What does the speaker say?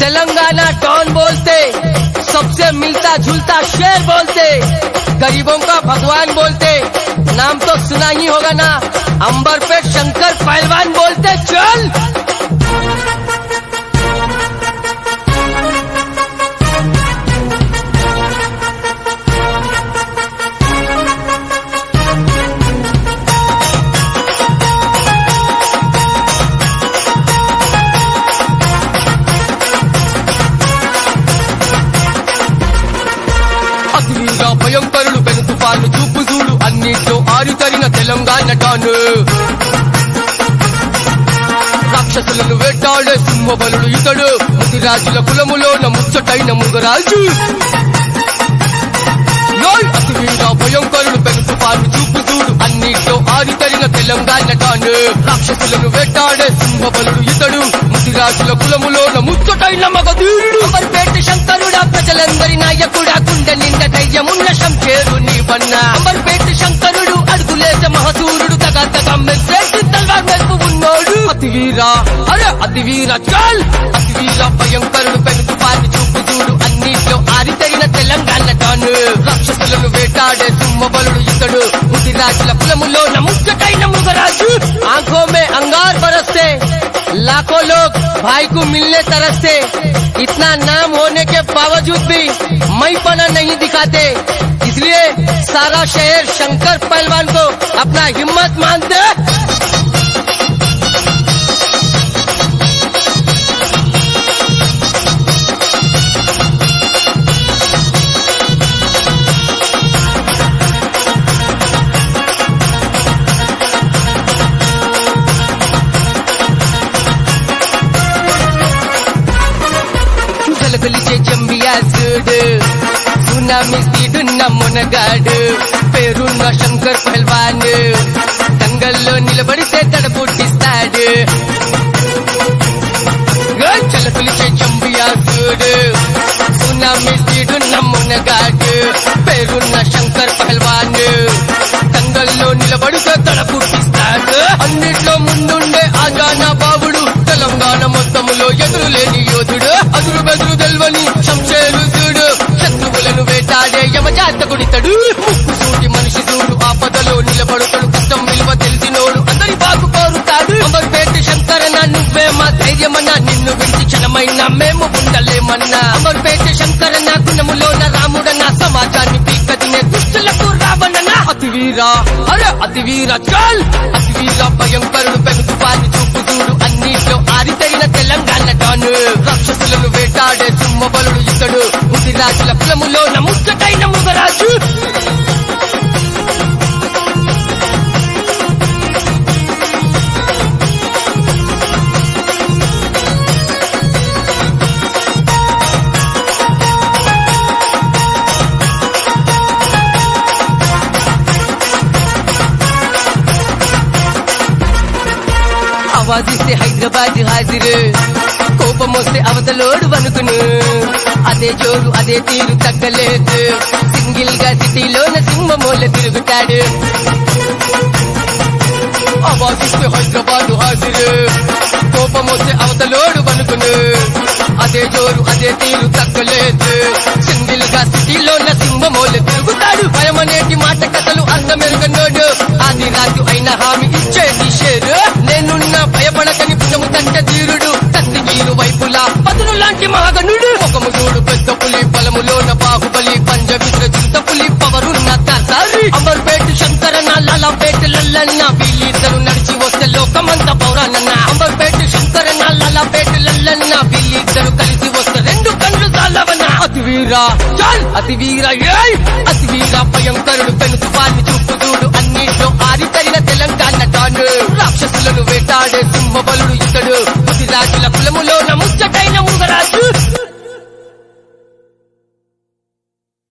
Telangana don बोलते, सबसे मिलता जुलता शेर बोलते, गरीबों का भगवान बोलते, नाम तो सुना ही होगा ना, अंबरपेट शंकर पहलवान बोलते। चल అతివీర భయంకరుడు పెను తుఫాను చూపు చూడు అన్నిట్లో ఆరితరిన తెలంగాణ డాను, రాక్షసులను వేటాడే సింహబలుడు ఇతడు, ముదిరాజుల కులములోన ముచ్చటైన ముగరాజు. అతివీర భయంకరుడు పెను తుఫాను చూపు చూడు అన్నిట్లో ఆరితరిన తెలంగాణ డాను, రాక్షసులను వేటాడే సింహబలుడు ఇతడు, ముదిరాజుల కులములోన ముచ్చటైన మగధీరుడు. అంబర్పేట శంకరుడా ప్రజలందరి నాయకుడా, గుండె నిండా ధైర్యమున్న శంషేరు నీవన్నా. అంబర్పేట శంకరుడు అడుగులేసే మహసూరుడు, తగా మెస్సేసి తల్వార్ మెరుపు ఉన్నోడు. అతివీరా అరే అతివీర చల్, అతివీర భయంకరుడు పెను తుఫాను చూపు చూడు అన్నిట్లో ఆరితరిన తెలంగాణ డాను, రాక్షసులను వేటాడే సింహబలుడు ఇతడు, ముదిరాజుల కులములోన ముచ్చటైన ముగరాజు. आंखों में अंगार बरसते, लाखों लोग भाई को मिलने तरसते, इतना नाम होने के बावजूद भी मैपना नहीं दिखाते, इसलिए सारा शहर शंकर पहलवान को अपना हिम्मत मानते। కొలిచే జంబియాసుడు, సునామీ స్పీడున్న మునగాడు, పేరున్న శంకర్ పహల్వాన్, దంగల్లో నిలబడితే తడబుట్టిస్తాడు. చలకొలిచే జంబియాసుడు, సునామీ స్పీడున్న మునగాడు, పేరున్న శంకర్ పహల్వాన్, దంగల్లో నిలబడితే తడబుట్టిస్తాడు. అన్నిట్లో ముందుండే ఆజానా బాబుడు, తెలంగాణ మొత్తములో ఎదురులేని యోధుడు, అదురు బెదురు తెల్వని శంషేరు చూడు, శత్రువులను వేటాడే యమజాతకుడితడు, ముక్కు సూటి మనిషి చూడు ఆపదలో నిలబడుతాడు, కష్టం విలువ తెలిసినోడు అందరి బాగు కోరుతాడు. అంబర్పేట శంకరన్న నువ్వే మా ధైర్యమన్నా, నిన్ను విడిచి క్షణమైనా మేము ఉండలేమన్నా. అంబర్పేట శంకరన్న గుణములోన రాముడన్న, సమాజాన్ని పీకతినే దుష్టులకు రావణన్నా. అతివీరా అరే అతివీర చల్, అతివీర భయంకరుడు పెను తుఫాను చూపు చూడు అన్నిట్లో ఆరితరిన తెలంగాణ డాను, రాక్షసులను వేటాడే సింహబలుడు ఇతడు, ముదిరాజుల కులములోన ముచ్చటైన ముగరాజు. ఆవాజిస్తే హైదరాబాద్ హాజిరు, కోపమొస్తే అవతలోడు వనుకును, అదే జోరు అదే తీరు తగ్గలేదు, సింగిల్ గా సిటీలోన సింహమూల తిరుగుతాడు. ఆవాజిస్తే హైదరాబాద్ హాజిరు, కోపమొస్తే అవతలోడు వనుకును, అదే జోరు అదే తీరు తగ్గలేదు, సింగిల్ గా సిటీలోన సింహమూల తిరుగుతాడు. భయమనేటి మాట కథలు అందమెరుగనోడు, ఆది రాజు అయిన హామీ ఇచ్చేది షేరు, నేనున్న భయపడకని పుణ్యము తంట తీరుడు, కత్తిగీరు వైపులా పదును లాంటి మహాగనుడు, ముఖము చూడు పెద్ద పులి బలములోన బాహుబలి, పంజవిద్ర చింత పులి పవరున్న తాసారి. అంబర్పేట శంకరన్న లాలాపేట లల్లన్న, వీళ్ళిద్దరు నడిచి వస్తే లోకమంత పౌరానన్న. అంబర్పేట శంకరన్న లాలాపేట లల్లన్న, వీళ్ళిద్దరు కలిసి వస్తే రెండు కళ్ళు చాలవన్న. అతివీరా చల్ అతివీర ఏయ్, అతివీర భయంకరుడు పెను తుఫాను చూపు చూడు అన్నిట్లో ఆరితరిన తెలంగాణ డాను, రాక్షసులను వేటాడే సింహబలుడు ఇతడు, ముదిరాజుల కులములోన ముచ్చటైన ముగరాజు.